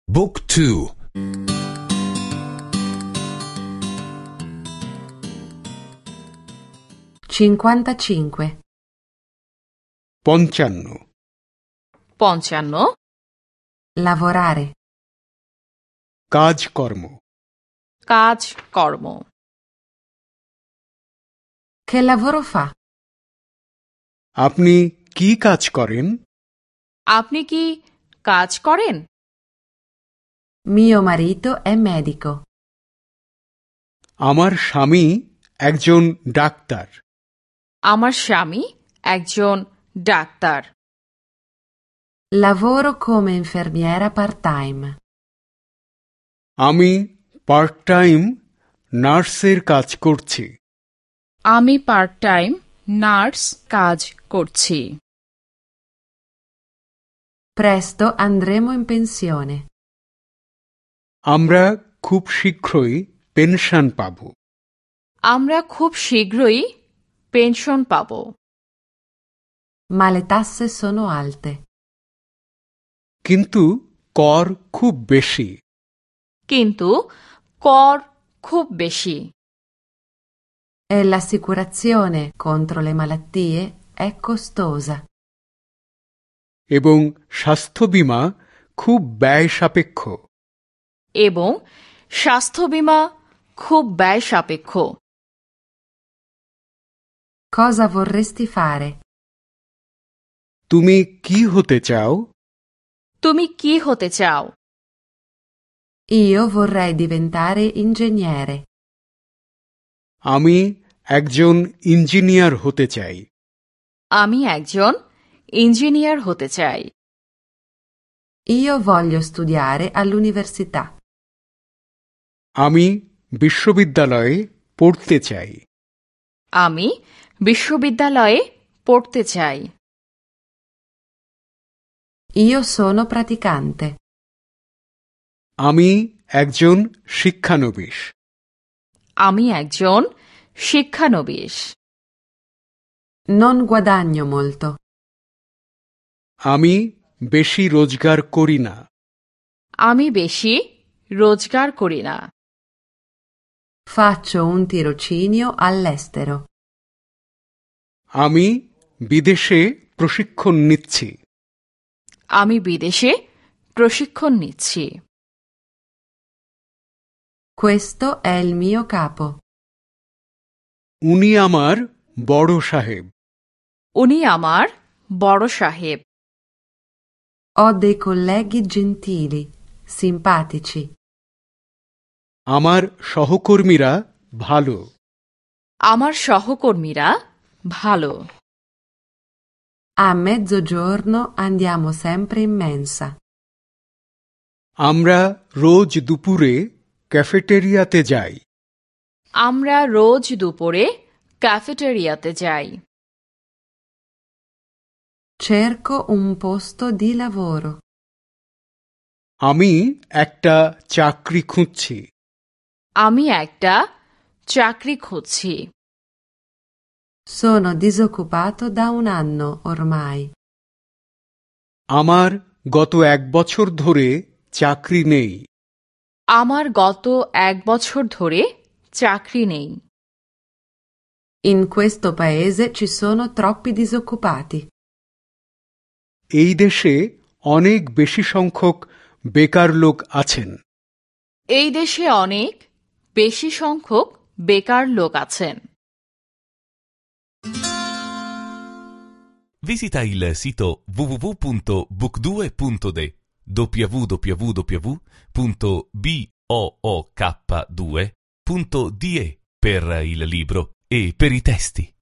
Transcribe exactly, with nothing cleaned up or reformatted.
Book two. cinquantacinque. পঞ্চান্ন পঞ্চান্ন Lavorare. কাজকর্ম কাজ কর্ম Che lavoro fa? আপনি কি কাজ করেন? আপনি কি কাজ করেন? Mio marito è medico. আমার স্বামী একজন ডাক্তার। আমার স্বামী একজন doctor. Lavoro come infermiera part-time. আমি পার্ট টাইম নার্সের কাজ করছি। আমি পার্ট টাইম নার্স কাজ করছি। Presto andremo in pensione. আমরা খুব শীঘ্রই পেনশন পাব। আমরা খুব শীঘ্রই পেনশন পাব। Ma le tasse sono alte. কিন্তু কর খুব বেশি। কিন্তু কর খুব বেশি। E l'assicurazione contro le malattie è costosa. এবং স্বাস্থ্য বীমা খুব ব্যয় সাপেক্ষ। এবং স্বাস্থ্য বীমা খুব ব্যয় সাপেক্ষ। Cosa vorresti fare? তুমি কি হতে চাও? তুমি কি হতে চাও? Io vorrei diventare ingegnere. আমি একজন ইঞ্জিনিয়ার হতে চাই। আমি একজন ইঞ্জিনিয়ার হতে চাই। Io voglio studiare all'università. আমি বিশ্ববিদ্যালয়ে পড়তে চাই। আমি বিশ্ববিদ্যালয়ে পড়তে চাই। Io sono praticante. আমি একজন শিক্ষানবিশ। আমি একজন শিক্ষানবিশ। Non guadagno molto. আমি বেশি রোজগার করি না। আমি বেশি রোজগার করি না। Faccio un tirocinio all'estero. আমি বিদেশে প্রশিক্ষণ নিচ্ছি। আমি বিদেশে প্রশিক্ষণ নিচ্ছি। Questo è il mio capo. উনি আমার বড় সাহেব। উনি আমার বড় সাহেব। Ho dei colleghi gentili, simpatici. আমার সহকর্মীরা ভালো। আমার সহকর্মীরা ভালো। A mezzogiorno andiamo sempre in mensa. আমরা রোজ দুপুরে ক্যাফেটেরিয়াতে যাই। আমরা রোজ দুপুরে ক্যাফেটেরিয়াতে যাই। Cerco un posto di lavoro. আমি একটা চাকরি খুঁজছি। আমি একটা চাকরি খুঁজছি। Sono disoccupato da un anno ormai. আমার গত এক বছর ধরে চাকরি নেই। আমার গত এক বছর ধরে চাকরি নেই। In questo paese ci sono troppi disoccupati. এই দেশে অনেক বেশি সংখ্যক বেকার লোক আছেন। এই দেশে অনেক বেশি সংখ্যক বেকার লোক আছেন। Visita il sito w w w punto book due punto d w w w punto book due punto d e per il libro e per i testi.